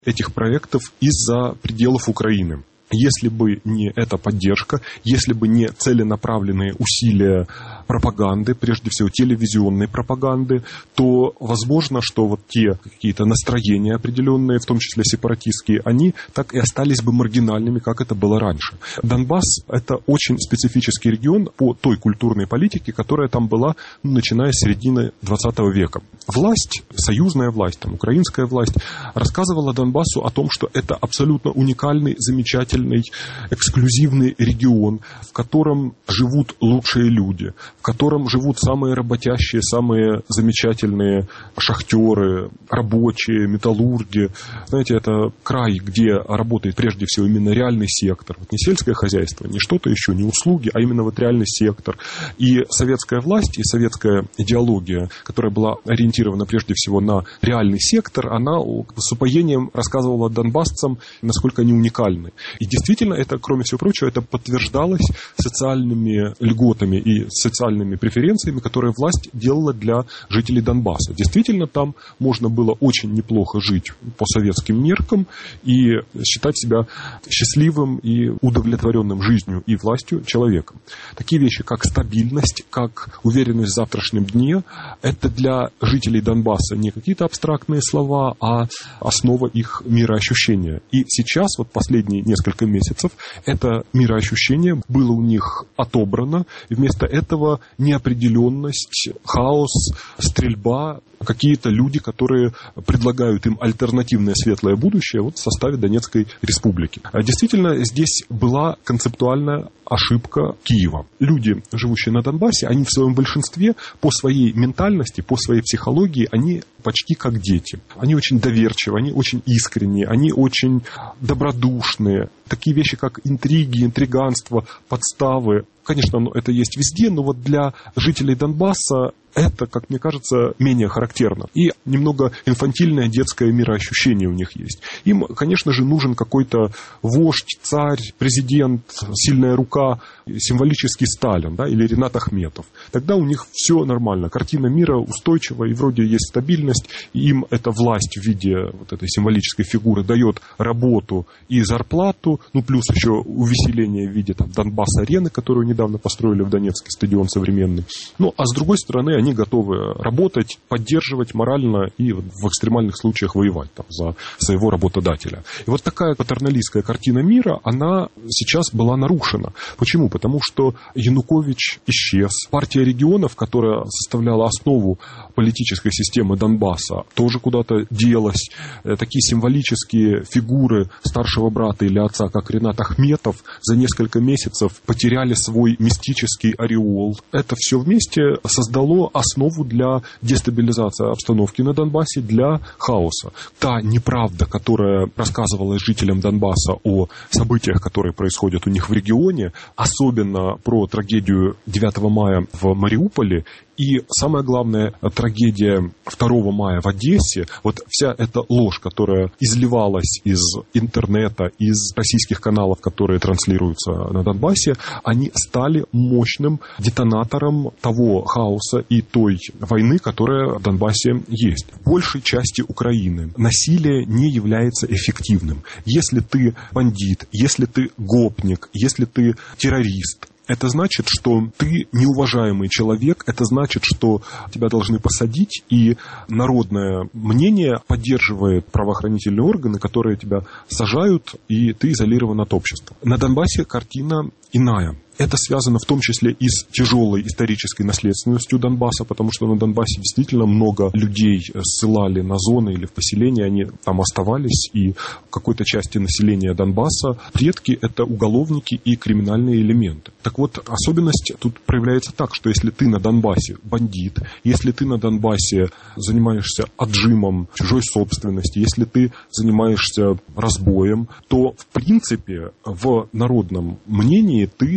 этих проектов из-за пределов Украины. Если бы не эта поддержка, если бы не целенаправленные усилия пропаганды, прежде всего телевизионной пропаганды, то возможно, что вот те какие-то настроения определенные, в том числе сепаратистские, они так и остались бы маргинальными, как это было раньше. Донбасс – это очень специфический регион по той культурной политике, которая там была, начиная с середины 20 века. Власть, союзная власть, украинская власть, рассказывала Донбассу о том, что это абсолютно уникальный, замечательный, эксклюзивный регион, в котором живут лучшие люди, в котором живут самые работящие, самые замечательные шахтеры, рабочие, металлурги. Знаете, это край, где работает прежде всего именно реальный сектор. Вот не сельское хозяйство, не что-то еще, не услуги, а именно вот реальный сектор. И советская власть, и советская идеология, которая была ориентирована прежде всего на реальный сектор, она с упоением рассказывала донбассцам, насколько они уникальны. И действительно, это, кроме всего прочего, это подтверждалось социальными льготами и социальными преференциями, которые власть делала для жителей Донбасса. Действительно, там можно было очень неплохо жить по советским меркам и считать себя счастливым и удовлетворенным жизнью и властью человеком. Такие вещи, как стабильность, как уверенность в завтрашнем дне, это для жителей Донбасса не какие-то абстрактные слова, а основа их мироощущения. И сейчас, вот последние несколько месяцев, это мироощущение было у них отобрано, и вместо этого неопределенность, хаос, стрельба, какие-то люди, которые предлагают им альтернативное светлое будущее вот в составе Донецкой республики. Действительно, здесь была концептуальная ошибка Киева. Люди, живущие на Донбассе, они в своем большинстве по своей ментальности, по своей психологии, они почти как дети. Они очень доверчивы, они очень искренние, они очень добродушные. Такие вещи, как интриги, интриганство, подставы, конечно, это есть везде, но вот для жителей Донбасса это, как мне кажется, менее характерно. И немного инфантильное детское мироощущение у них есть. Им, конечно же, нужен какой-то вождь, царь, президент, сильная рука, символический Сталин, да, или Ренат Ахметов. Тогда у них все нормально. Картина мира устойчива, и вроде есть стабильность, и им эта власть в виде вот этой символической фигуры дает работу и зарплату, ну, плюс еще увеселение в виде Донбасс-арены, которую недавно построили в Донецке, стадион современный. Ну, а с другой стороны, они готовы работать, поддерживать морально и в экстремальных случаях воевать за своего работодателя. И вот такая патерналистская картина мира, она сейчас была нарушена. Почему? Потому что Янукович исчез. Партия регионов, которая составляла основу политической системы Донбасса, тоже куда-то делась. Такие символические фигуры старшего брата или отца, как Ренат Ахметов, за несколько месяцев потеряли свой мистический ореол. Это все вместе создало основу для дестабилизации обстановки на Донбассе, для хаоса. Та неправда, которая рассказывалась жителям Донбасса о событиях, которые происходят у них в регионе, особенно про трагедию 9 мая в Мариуполе, и самое главное, трагедия 2 мая в Одессе, вот вся эта ложь, которая изливалась из интернета, из российских каналов, которые транслируются на Донбассе, они стали мощным детонатором того хаоса и той войны, которая в Донбассе есть. В большей части Украины насилие не является эффективным. Если ты бандит, если ты гопник, если ты террорист, это значит, что ты неуважаемый человек, это значит, что тебя должны посадить, и народное мнение поддерживает правоохранительные органы, которые тебя сажают, и ты изолирован от общества. На Донбассе картина иная. Это связано в том числе и с тяжелой исторической наследственностью Донбасса, потому что на Донбассе действительно много людей ссылали на зоны или в поселения, они там оставались, и в какой-то части населения Донбасса предки – это уголовники и криминальные элементы. Так вот, особенность тут проявляется так, что если ты на Донбассе бандит, если ты на Донбассе занимаешься отжимом чужой собственности, если ты занимаешься разбоем, то, в принципе, в народном мнении ты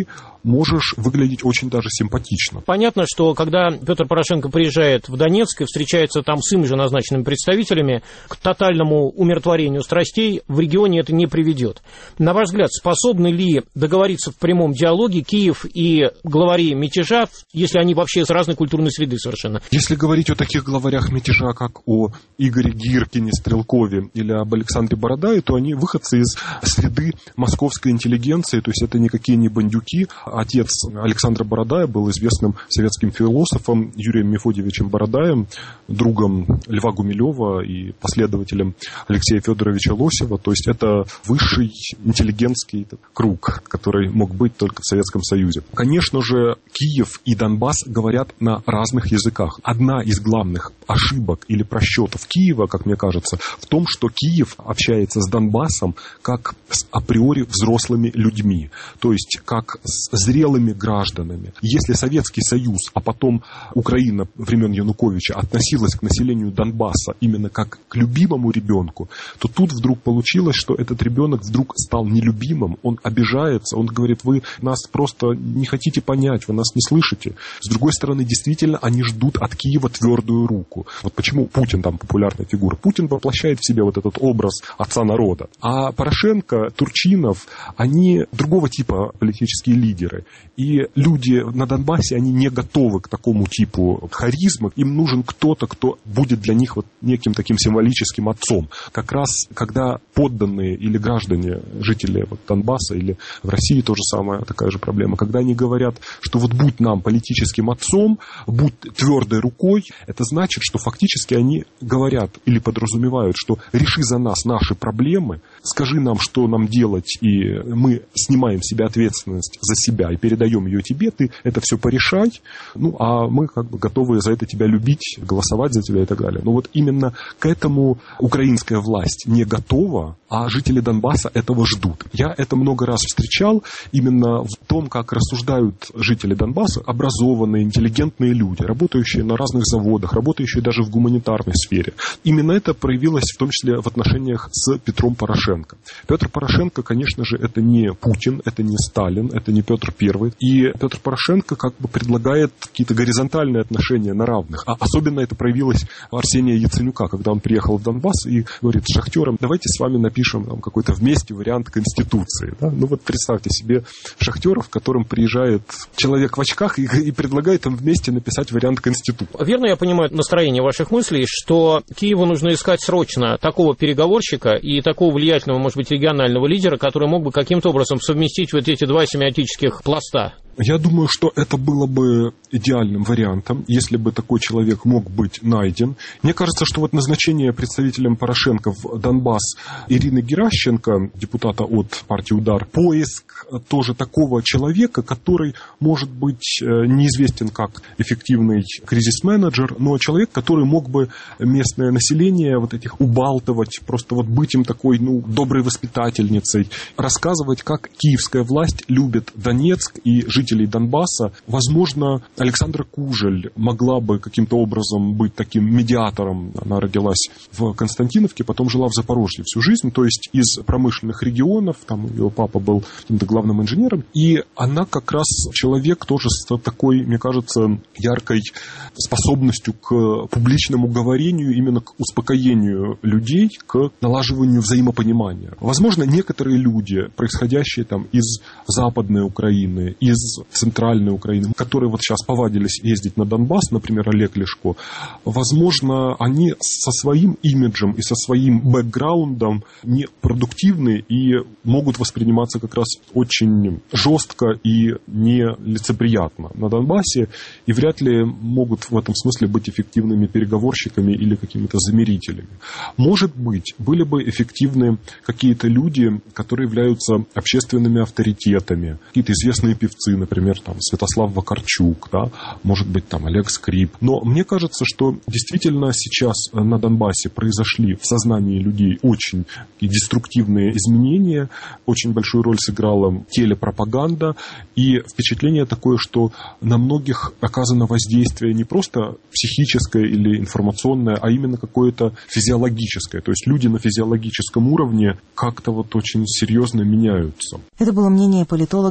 можешь выглядеть очень даже симпатично. Понятно, что когда Петр Порошенко приезжает в Донецк и встречается там с им же назначенными представителями, к тотальному умиротворению страстей в регионе это не приведет. На ваш взгляд, способны ли договориться в прямом диалоге Киев и главари мятежа, если они вообще из разной культурной среды совершенно? Если говорить о таких главарях мятежа, как о Игоре Гиркине, Стрелкове или об Александре Бородае, то они выходцы из среды московской интеллигенции, то есть это никакие не бандюки. Отец Александра Бородая был известным советским философом Юрием Мефодьевичем Бородаем, другом Льва Гумилева и последователем Алексея Федоровича Лосева. То есть это высший интеллигентский круг, который мог быть только в Советском Союзе. Конечно же, Киев и Донбасс говорят на разных языках. Одна из главных ошибок или просчетов Киева, как мне кажется, в том, что Киев общается с Донбассом как с априори взрослыми людьми, то есть как с зрелыми гражданами. Если Советский Союз, а потом Украина времен Януковича относилась к населению Донбасса именно как к любимому ребенку, то тут вдруг получилось, что этот ребенок вдруг стал нелюбимым, он обижается, он говорит: вы нас просто не хотите понять, вы нас не слышите. С другой стороны, действительно, они ждут от Киева твердую руку. Вот почему Путин там популярная фигура. Путин воплощает в себе вот этот образ отца народа. А Порошенко, Турчинов, они другого типа политические лидеры. И люди на Донбассе, они не готовы к такому типу харизмы. Им нужен кто-то, кто будет для них вот неким таким символическим отцом. Как раз, когда подданные или граждане, жители вот Донбасса или в России тоже самая такая же проблема, когда они говорят, что вот будь нам политическим отцом, будь твердой рукой, это значит, что фактически они говорят или подразумевают, что реши за нас наши проблемы, скажи нам, что нам делать, и мы снимаем с себя ответственность за себя и передаем ее тебе, ты это все порешай, ну, а мы как бы готовы за это тебя любить, голосовать за тебя и так далее. Но вот именно к этому украинская власть не готова, а жители Донбасса этого ждут. Я это много раз встречал именно в том, как рассуждают жители Донбасса, образованные, интеллигентные люди, работающие на разных заводах, работающие даже в гуманитарной сфере. Именно это проявилось в том числе в отношениях с Петром Порошенко. Петр Порошенко, конечно же, это не Путин, это не Сталин, это не Петр I. И Петр Порошенко как бы предлагает какие-то горизонтальные отношения на равных. А особенно это проявилось у Арсения Яценюка, когда он приехал в Донбасс и говорит шахтерам: давайте с вами напишем там какой-то вместе вариант Конституции. Да? Ну вот представьте себе шахтеров, к которым приезжает человек в очках и предлагает им вместе написать вариант Конституции. Верно я понимаю настроение ваших мыслей, что Киеву нужно искать срочно такого переговорщика и такого влиятельного, может быть, регионального лидера, который мог бы каким-то образом совместить вот эти два семиотических пласта? Я думаю, что это было бы идеальным вариантом, если бы такой человек мог быть найден. Мне кажется, что вот назначение представителем Порошенко в Донбасс Ирины Геращенко, депутата от партии «Удар», поиск тоже такого человека, который может быть неизвестен как эффективный кризис-менеджер, но человек, который мог бы местное население вот этих убалтывать, просто вот быть им такой, доброй воспитательницей, рассказывать, как киевская власть любит Донецк и жителей Донбасса. Возможно, Александра Кужель могла бы каким-то образом быть таким медиатором. Она родилась в Константиновке, потом жила в Запорожье всю жизнь, то есть из промышленных регионов, там ее папа был каким-то главным инженером, и она как раз человек тоже с такой, мне кажется, яркой способностью к публичному говорению, именно к успокоению людей, к налаживанию взаимопонимания. Возможно, некоторые люди, происходящие там из Западной Украины, из Центральной Украины, которые вот сейчас повадились ездить на Донбасс, например, Олег Ляшко, возможно, они со своим имиджем и со своим бэкграундом непродуктивны и могут восприниматься как раз очень жестко и нелицеприятно на Донбассе, и вряд ли могут в этом смысле быть эффективными переговорщиками или какими-то замирителями. Может быть, были бы эффективны какие-то люди, которые являются общественными авторитетами, какие-то известные певцы, например, там, Святослав Вакарчук, да, может быть, там, Олег Скрип. Но мне кажется, что действительно сейчас на Донбассе произошли в сознании людей очень деструктивные изменения, очень большую роль сыграла телепропаганда, и впечатление такое, что на многих оказано воздействие не просто психическое или информационное, а именно какое-то физиологическое. То есть люди на физиологическом уровне как-то вот очень серьезно меняются. Это было мнение политолога Андрея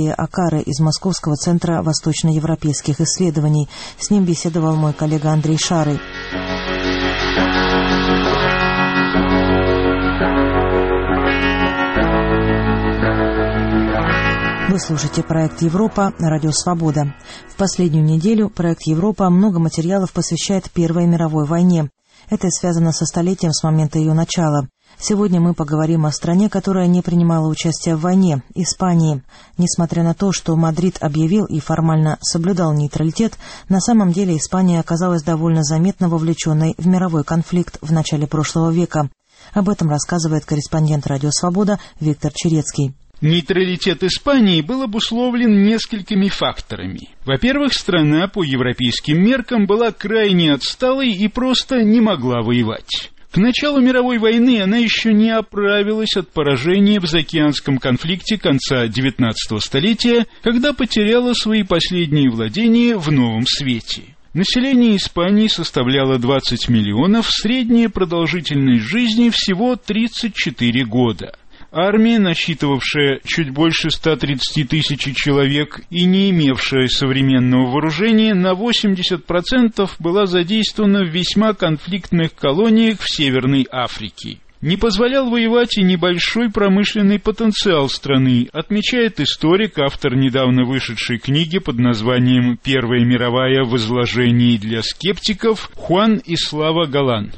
Андрея Акары из Московского центра восточноевропейских исследований. С ним беседовал мой коллега Андрей Шарый. Вы слушаете проект «Европа» на Радио Свобода. В последнюю неделю проект «Европа» много материалов посвящает Первой мировой войне. Это связано со столетием с момента ее начала. Сегодня мы поговорим о стране, которая не принимала участия в войне – Испании. Несмотря на то, что Мадрид объявил и формально соблюдал нейтралитет, на самом деле Испания оказалась довольно заметно вовлеченной в мировой конфликт в начале прошлого века. Об этом рассказывает корреспондент «Радио Свобода» Виктор Черецкий. Нейтралитет Испании был обусловлен несколькими факторами. Во-первых, страна по европейским меркам была крайне отсталой и просто не могла воевать. К началу мировой войны она еще не оправилась от поражения в заокеанском конфликте конца XIX столетия, когда потеряла свои последние владения в Новом Свете. Население Испании составляло 20 миллионов, средняя продолжительность жизни всего 34 года. Армия, насчитывавшая чуть больше 130 тысяч человек и не имевшая современного вооружения, на 80% была задействована в весьма конфликтных колониях в Северной Африке. Не позволял воевать и небольшой промышленный потенциал страны, отмечает историк, автор недавно вышедшей книги под названием «Первая мировая в изложении для скептиков» Хуан Ислава Галан.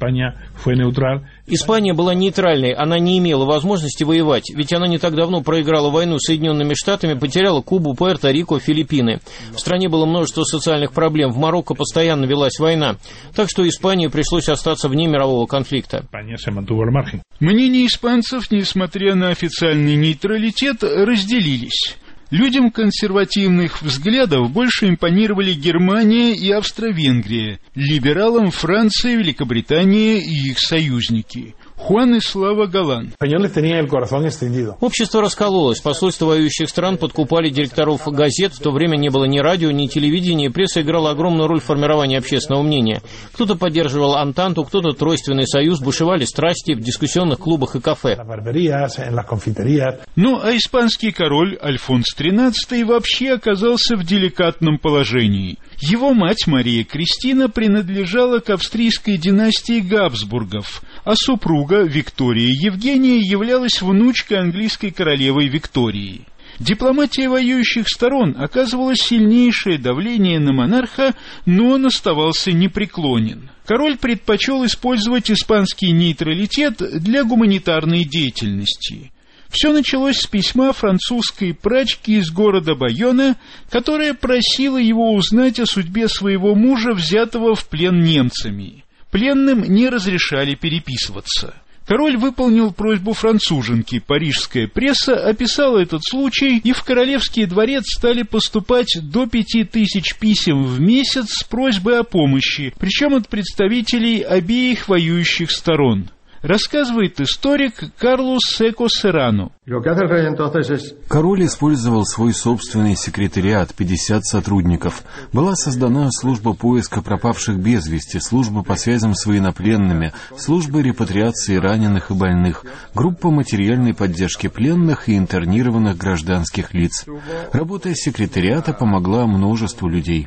Испания была нейтральной, она не имела возможности воевать, ведь она не так давно проиграла войну с Соединенными Штатами, потеряла Кубу, Пуэрто-Рико, Филиппины. В стране было множество социальных проблем, в Марокко постоянно велась война, так что Испании пришлось остаться вне мирового конфликта. Мнения испанцев, несмотря на официальный нейтралитет, разделились. Людям консервативных взглядов больше импонировали Германия и Австро-Венгрия, либералам Франция, Великобритания и их союзники. Хуан Ислава Галан. Общество раскололось, посольства воюющих стран подкупали директоров газет, в то время не было ни радио, ни телевидения, пресса играла огромную роль в формировании общественного мнения. Кто-то поддерживал Антанту, кто-то Тройственный союз, бушевали страсти в дискуссионных клубах и кафе. Ну, а испанский король Альфонс XIII вообще оказался в деликатном положении. Его мать Мария Кристина принадлежала к австрийской династии Габсбургов, а супруга Виктория Евгения являлась внучкой английской королевы Виктории. Дипломатия воюющих сторон оказывала сильнейшее давление на монарха, но он оставался непреклонен. Король предпочел использовать испанский нейтралитет для гуманитарной деятельности. Все началось с письма французской прачки из города Байона, которая просила его узнать о судьбе своего мужа, взятого в плен немцами. Пленным не разрешали переписываться. Король выполнил просьбу француженки. Парижская пресса описала этот случай, и в королевский дворец стали поступать до 5000 писем в месяц с просьбой о помощи, причем от представителей обеих воюющих сторон. Рассказывает историк Карлос Секо Серрано. Король использовал свой собственный секретариат, 50 сотрудников. Была создана служба поиска пропавших без вести, служба по связям с военнопленными, служба репатриации раненых и больных, группа материальной поддержки пленных и интернированных гражданских лиц. Работа секретариата помогла множеству людей.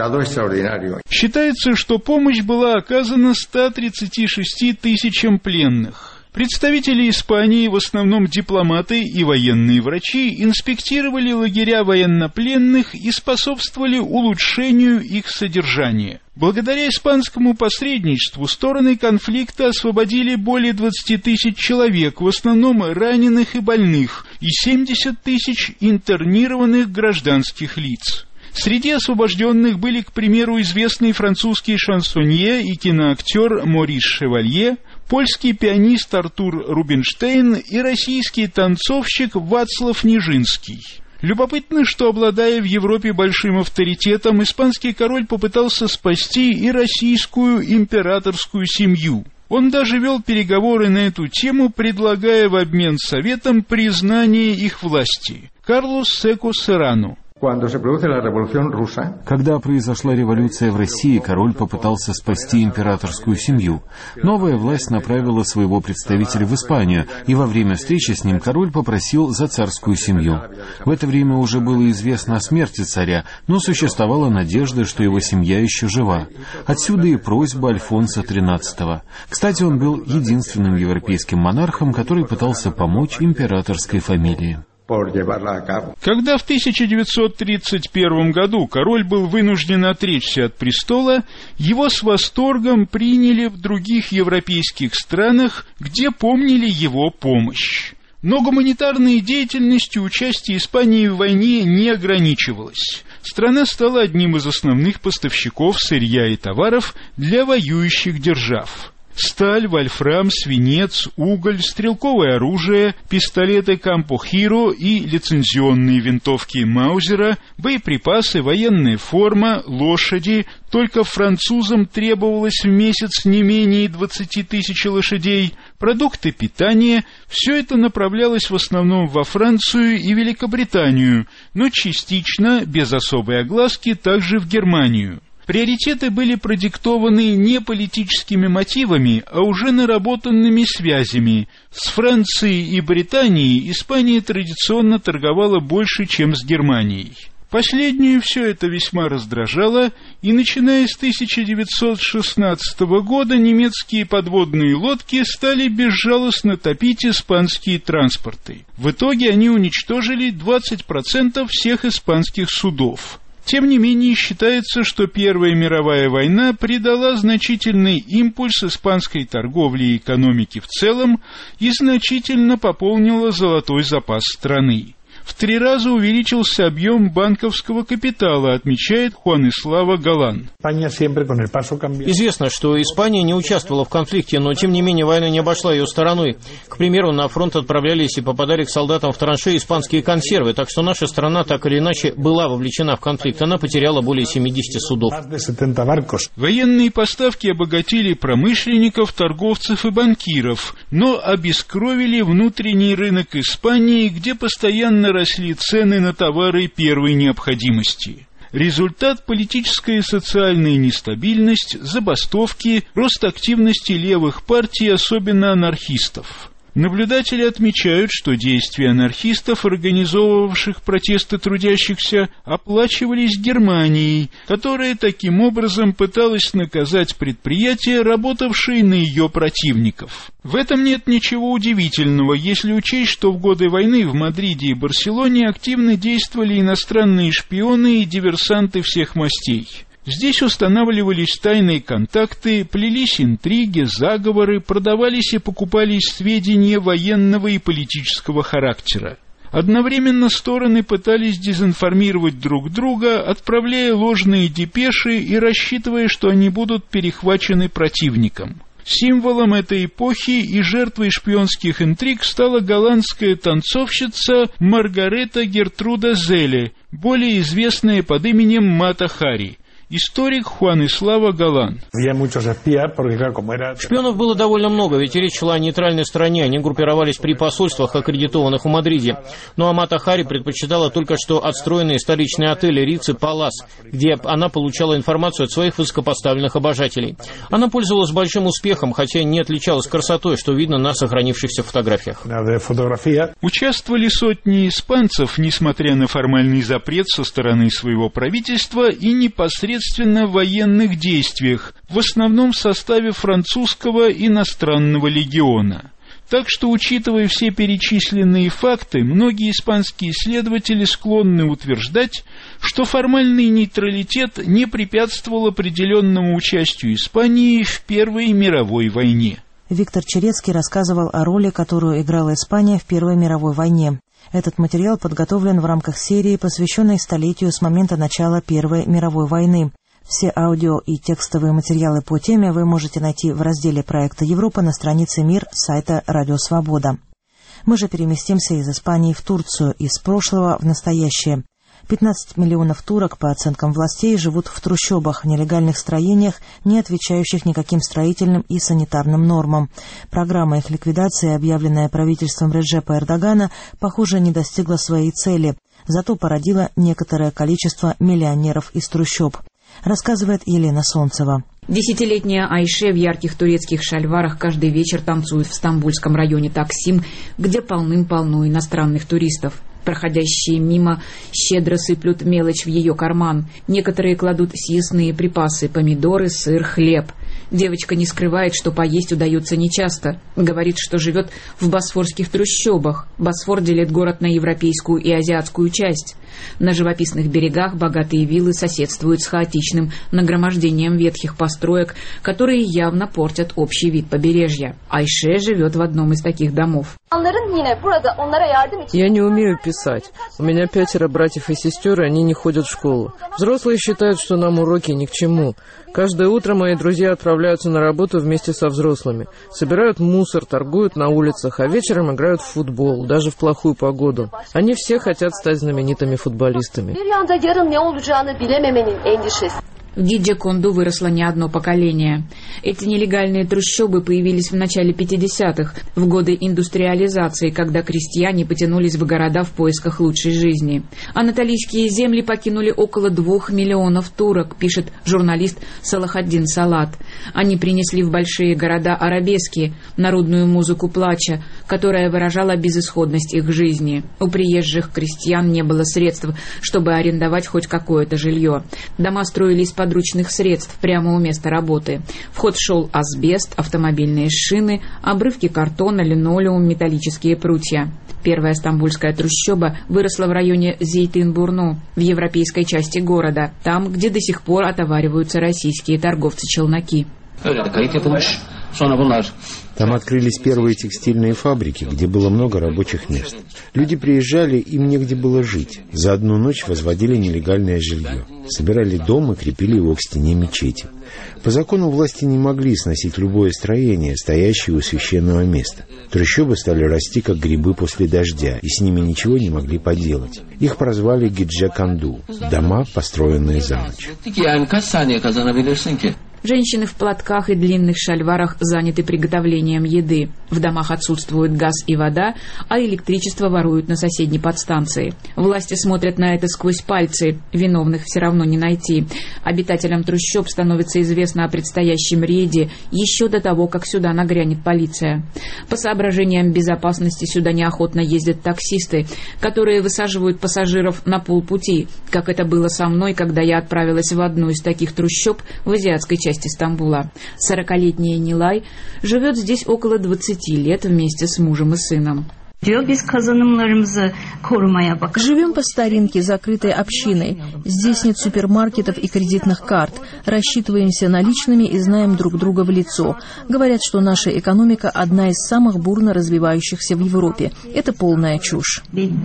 Считается, что помощь была оказана 136 тысячам пленных. Представители Испании, в основном дипломаты и военные врачи, инспектировали лагеря военнопленных и способствовали улучшению их содержания. Благодаря испанскому посредничеству стороны конфликта освободили более 20 тысяч человек, в основном раненых и больных, и 70 тысяч интернированных гражданских лиц. Среди освобожденных были, к примеру, известный французский шансонье и киноактер Морис Шевалье, польский пианист Артур Рубинштейн и российский танцовщик Вацлав Нижинский. Любопытно, что, обладая в Европе большим авторитетом, испанский король попытался спасти и российскую императорскую семью. Он даже вел переговоры на эту тему, предлагая в обмен советом признание их власти. Карлос Секо Серрано. Когда произошла революция в России, король попытался спасти императорскую семью. Новая власть направила своего представителя в Испанию, и во время встречи с ним король попросил за царскую семью. В это время уже было известно о смерти царя, но существовала надежда, что его семья еще жива. Отсюда и просьба Альфонса XIII. Кстати, он был единственным европейским монархом, который пытался помочь императорской фамилии. Когда в 1931 году король был вынужден отречься от престола, его с восторгом приняли в других европейских странах, где помнили его помощь. Но гуманитарной деятельностью участие Испании в войне не ограничивалось. Страна стала одним из основных поставщиков сырья и товаров для воюющих держав. Сталь, вольфрам, свинец, уголь, стрелковое оружие, пистолеты Кампо-Хиро и лицензионные винтовки Маузера, боеприпасы, военная форма, лошади. Только французам требовалось в месяц не менее 20 тысяч лошадей. Продукты питания – все это направлялось в основном во Францию и Великобританию, но частично, без особой огласки, также в Германию. Приоритеты были продиктованы не политическими мотивами, а уже наработанными связями. С Францией и Британией Испания традиционно торговала больше, чем с Германией. Последнюю все это весьма раздражало, и начиная с 1916 года немецкие подводные лодки стали безжалостно топить испанские транспорты. В итоге они уничтожили 20% всех испанских судов. Тем не менее, считается, что Первая мировая война придала значительный импульс испанской торговле и экономике в целом и значительно пополнила золотой запас страны. В 3 раза увеличился объем банковского капитала, отмечает Хуанислава Галан. Известно, что Испания не участвовала в конфликте, но тем не менее война не обошла ее стороной. К примеру, на фронт отправлялись и попадали к солдатам в траншеи испанские консервы, так что наша страна так или иначе была вовлечена в конфликт. Она потеряла более 70 судов. Военные поставки обогатили промышленников, торговцев и банкиров, но обескровили внутренний рынок Испании, где постоянно росли цены на товары первой необходимости. Результат – политическая и социальная нестабильность, забастовки, рост активности левых партий, особенно анархистов. Наблюдатели отмечают, что действия анархистов, организовывавших протесты трудящихся, оплачивались Германией, которая таким образом пыталась наказать предприятия, работавшие на ее противников. В этом нет ничего удивительного, если учесть, что в годы войны в Мадриде и Барселоне активно действовали иностранные шпионы и диверсанты всех мастей. Здесь устанавливались тайные контакты, плелись интриги, заговоры, продавались и покупались сведения военного и политического характера. Одновременно стороны пытались дезинформировать друг друга, отправляя ложные депеши и рассчитывая, что они будут перехвачены противником. Символом этой эпохи и жертвой шпионских интриг стала голландская танцовщица Маргарета Гертруда Зеле, более известная под именем Мата Хари. Историк Хуанислава Галан. Шпионов было довольно много, ведь речь шла о нейтральной стране, они группировались при посольствах, аккредитованных в Мадриде. Но Мата Хари предпочитала только что отстроенные столичные отели Риц и Палас, где она получала информацию от своих высокопоставленных обожателей. Она пользовалась большим успехом, хотя не отличалась красотой, что видно на сохранившихся фотографиях. Участвовали сотни испанцев, несмотря на формальный запрет со стороны своего правительства и непосредственно в военных действиях, в основном в составе французского иностранного легиона. Так что, учитывая все перечисленные факты, многие испанские исследователи склонны утверждать, что формальный нейтралитет не препятствовал определенному участию Испании в Первой мировой войне. Виктор Черецкий рассказывал о роли, которую играла Испания в Первой мировой войне. Этот материал подготовлен в рамках серии, посвященной столетию с момента начала Первой мировой войны. Все аудио и текстовые материалы по теме вы можете найти в разделе проекта «Европа» на странице «Мир» сайта «Радио Свобода». Мы же переместимся из Испании в Турцию, из прошлого в настоящее. 15 миллионов турок, по оценкам властей, живут в трущобах, нелегальных строениях, не отвечающих никаким строительным и санитарным нормам. Программа их ликвидации, объявленная правительством Реджепа Эрдогана, похоже, не достигла своей цели, зато породила некоторое количество миллионеров из трущоб. Рассказывает Елена Солнцева. Десятилетняя Айше в ярких турецких шальварах каждый вечер танцует в стамбульском районе Таксим, где полным-полно иностранных туристов. Проходящие мимо щедро сыплют мелочь в ее карман. Некоторые кладут съестные припасы – помидоры, сыр, хлеб. Девочка не скрывает, что поесть удается нечасто. Говорит, что живет в босфорских трущобах. Босфор делит город на европейскую и азиатскую часть. На живописных берегах богатые виллы соседствуют с хаотичным нагромождением ветхих построек, которые явно портят общий вид побережья. Айше живет в одном из таких домов. Я не умею писать. У меня 5 братьев и сестер, и они не ходят в школу. Взрослые считают, что нам уроки ни к чему. Каждое утро мои друзья отправляются на работу вместе со взрослыми. Собирают мусор, торгуют на улицах, а вечером играют в футбол, даже в плохую погоду. Они все хотят стать знаменитыми футболистами. В Гидже-Конду выросло не одно поколение. Эти нелегальные трущобы появились в начале 50-х, в годы индустриализации, когда крестьяне потянулись в города в поисках лучшей жизни. Анатолийские земли покинули около 2 миллионов турок, пишет журналист Салахаддин Салат. Они принесли в большие города арабески, народную музыку плача, которая выражала безысходность их жизни. У приезжих крестьян не было средств, чтобы арендовать хоть какое-то жилье. Дома строились по подручных средств прямо у места работы. В ход шел асбест, автомобильные шины, обрывки картона, линолеум, металлические прутья. Первая стамбульская трущоба выросла в районе Зейтин-Бурну, в европейской части города, там, где до сих пор отовариваются российские торговцы-челноки. Там открылись первые текстильные фабрики, где было много рабочих мест. Люди приезжали, им негде было жить. За одну ночь возводили нелегальное жилье. Собирали дом и крепили его к стене мечети. По закону власти не могли сносить любое строение, стоящее у священного места. Трущобы стали расти, как грибы после дождя, и с ними ничего не могли поделать. Их прозвали Гидже-Конду – дома, построенные за ночь. Женщины в платках и длинных шальварах заняты приготовлением еды. В домах отсутствуют газ и вода, а электричество воруют на соседней подстанции. Власти смотрят на это сквозь пальцы, виновных все равно не найти. Обитателям трущоб становится известно о предстоящем рейде еще до того, как сюда нагрянет полиция. По соображениям безопасности сюда неохотно ездят таксисты, которые высаживают пассажиров на полпути, как это было со мной, когда я отправилась в одну из таких трущоб в азиатской части Стамбула. 40-летняя Нилай живет здесь около 20 лет вместе с мужем и сыном. Живем по старинке, закрытой общиной. Здесь нет супермаркетов и кредитных карт. Рассчитываемся наличными и знаем друг друга в лицо. Говорят, что наша экономика одна из самых бурно развивающихся в Европе. Это полная чушь.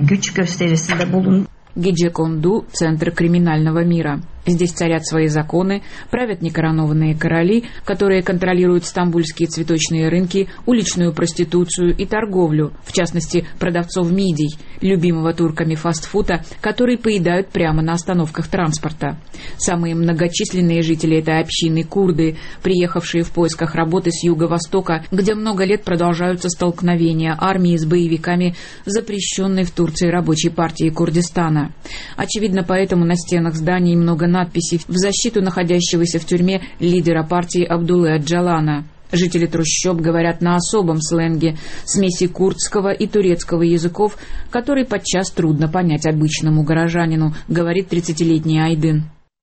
Гидже-Конду – центр криминального мира. Здесь царят свои законы, правят некоронованные короли, которые контролируют стамбульские цветочные рынки, уличную проституцию и торговлю, в частности, продавцов мидий, любимого турками фастфуда, который поедают прямо на остановках транспорта. Самые многочисленные жители этой общины – курды, приехавшие в поисках работы с юго-востока, где много лет продолжаются столкновения армии с боевиками запрещенной в Турции рабочей партии Курдистана. Очевидно, поэтому на стенах зданий много надписей в защиту находящегося в тюрьме лидера партии Абдуллы Аджалана. Жители трущоб говорят на особом сленге, смеси курдского и турецкого языков, который подчас трудно понять обычному горожанину, говорит 30-летний Айдын.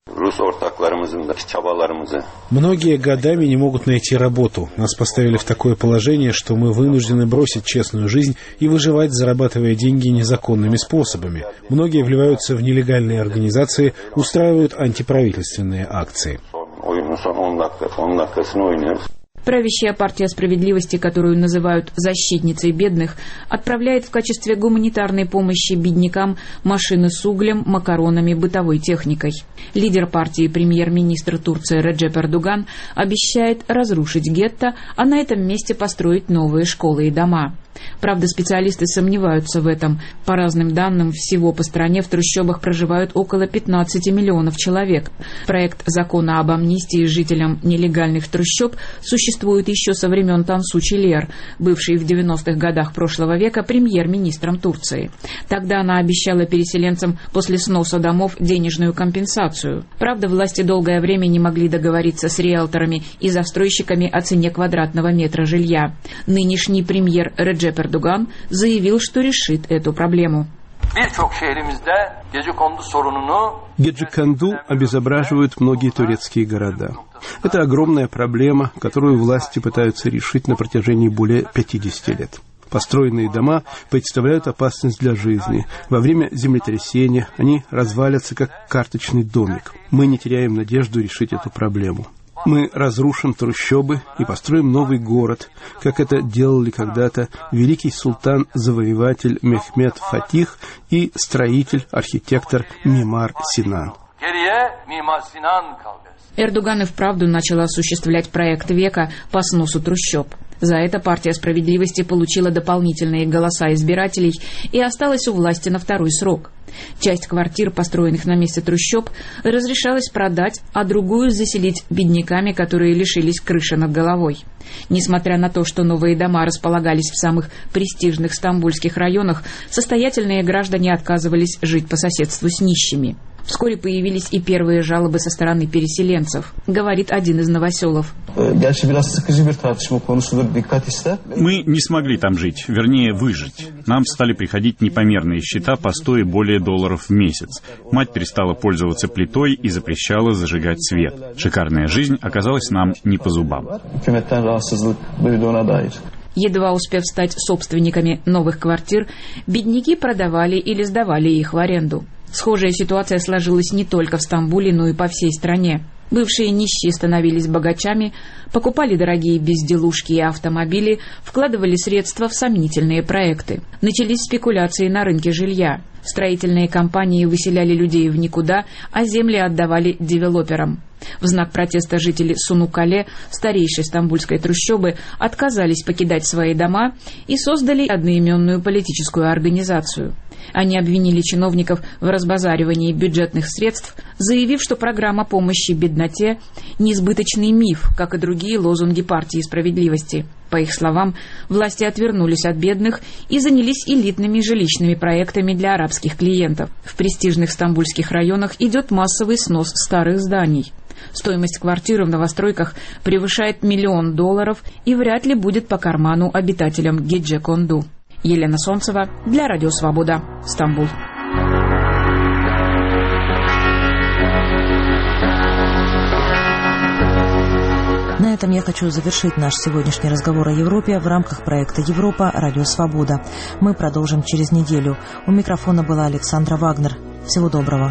Многие годами не могут найти работу. Нас поставили в такое положение, что мы вынуждены бросить честную жизнь и выживать, зарабатывая деньги незаконными способами. Многие вливаются в нелегальные организации, устраивают антиправительственные акции. Правящая партия справедливости, которую называют «защитницей бедных», отправляет в качестве гуманитарной помощи беднякам машины с углем, макаронами, бытовой техникой. Лидер партии, премьер-министр Турции Реджеп Эрдоган, обещает разрушить гетто, а на этом месте построить новые школы и дома. Правда, специалисты сомневаются в этом. По разным данным, всего по стране в трущобах проживают около 15 миллионов человек. Проект закона об амнистии жителям нелегальных трущоб существует еще со времен Тансу Чилер, бывшей в 90-х годах прошлого века премьер-министром Турции. Тогда она обещала переселенцам после сноса домов денежную компенсацию. Правда, власти долгое время не могли договориться с риэлторами и застройщиками о цене квадратного метра жилья. Нынешний премьер Реджеп Эрдоган заявил, что решит эту проблему. Геджеконду обезображивают многие турецкие города. Это огромная проблема, которую власти пытаются решить на протяжении более 50 лет. Построенные дома представляют опасность для жизни. Во время землетрясения они развалятся, как карточный домик. Мы не теряем надежду решить эту проблему. Мы разрушим трущобы и построим новый город, как это делали когда-то великий султан-завоеватель Мехмед Фатих и строитель-архитектор Мимар Синан. Эрдоган и вправду начал осуществлять проект века по сносу трущоб. За это партия справедливости получила дополнительные голоса избирателей и осталась у власти на второй срок. Часть квартир, построенных на месте трущоб, разрешалось продать, а другую заселить бедняками, которые лишились крыши над головой. Несмотря на то, что новые дома располагались в самых престижных стамбульских районах, состоятельные граждане отказывались жить по соседству с нищими. Вскоре появились и первые жалобы со стороны переселенцев, говорит один из новоселов. Мы не смогли там жить, вернее, выжить. Нам стали приходить непомерные счета по $100 и более в месяц. Мать перестала пользоваться плитой и запрещала зажигать свет. Шикарная жизнь оказалась нам не по зубам. Едва успев стать собственниками новых квартир, бедняки продавали или сдавали их в аренду. Схожая ситуация сложилась не только в Стамбуле, но и по всей стране. Бывшие нищие становились богачами, покупали дорогие безделушки и автомобили, вкладывали средства в сомнительные проекты. Начались спекуляции на рынке жилья. Строительные компании выселяли людей в никуда, а земли отдавали девелоперам. В знак протеста жители Сунукале, старейшей стамбульской трущобы, отказались покидать свои дома и создали одноименную политическую организацию. Они обвинили чиновников в разбазаривании бюджетных средств, заявив, что программа помощи бедноте – несбыточный миф, как и другие лозунги партии справедливости. По их словам, власти отвернулись от бедных и занялись элитными жилищными проектами для арабских клиентов. В престижных стамбульских районах идет массовый снос старых зданий. Стоимость квартиры в новостройках превышает $1 миллион и вряд ли будет по карману обитателям Геджеконду. Елена Солнцева для Радио Свобода, Стамбул. На этом я хочу завершить наш сегодняшний разговор о Европе в рамках проекта «Европа. Радио Свобода». Мы продолжим через неделю. У микрофона была Александра Вагнер. Всего доброго.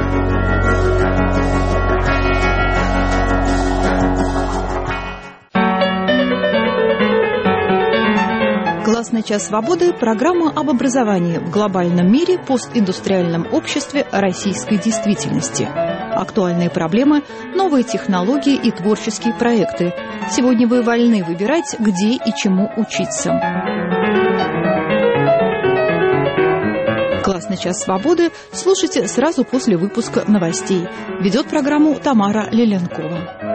«Классный час свободы» – программа об образовании в глобальном мире, постиндустриальном обществе, российской действительности. Актуальные проблемы, новые технологии и творческие проекты. Сегодня вы вольны выбирать, где и чему учиться. «Классный час свободы» слушайте сразу после выпуска новостей. Ведет программу Тамара Леленкова.